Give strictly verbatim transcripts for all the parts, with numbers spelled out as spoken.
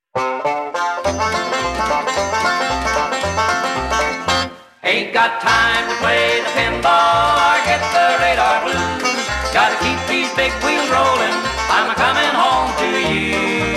Ain't got time to play the pinball or get the radar blues. Gotta keep these big wheels rolling, I'm a-coming home to you.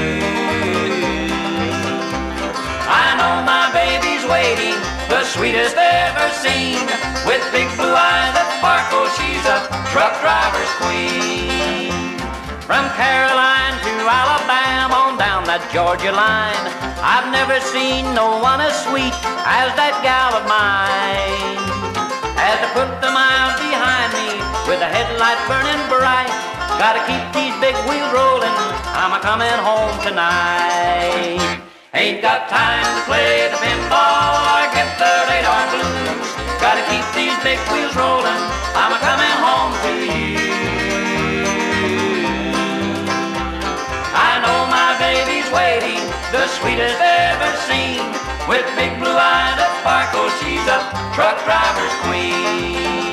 I know my baby's waiting, the sweetest ever seen. With big blue eyes that sparkle, she's a truck driver's queen. From Caroline to Alabama on down that Georgia line, I've never seen no one as sweet as that gal of mine. As I put the miles behind me with the headlights burning bright, gotta keep these big wheels rolling, I'm a-coming home tonight. Ain't got time to play the pinball or get the radar blues. Gotta keep these big wheels rolling, I'm a-coming home to you. I know my baby's waiting, the sweetest ever seen. With big blue eyes that sparkle, she's a truck driver's queen.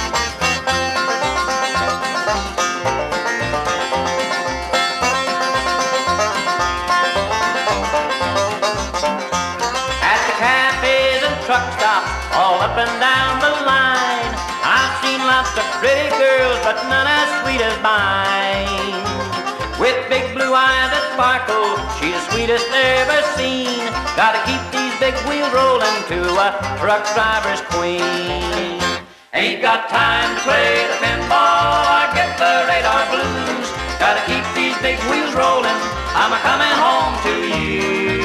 At the cafes and truck stops, all up and down the line, I've seen lots of pretty girls, but none as sweet as mine. With big blue eyes that sparkle, she's the sweetest ever seen. Gotta keep these big wheels rolling to a truck driver's queen. Ain't got time to play the pinball or get the radar blues. Gotta keep these big wheels rolling, I'm a-coming home to you.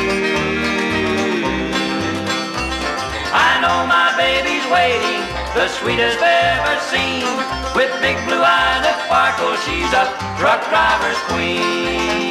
I know my baby's waiting, the sweetest ever seen. With big blue eyes that sparkle, she's a truck driver's queen.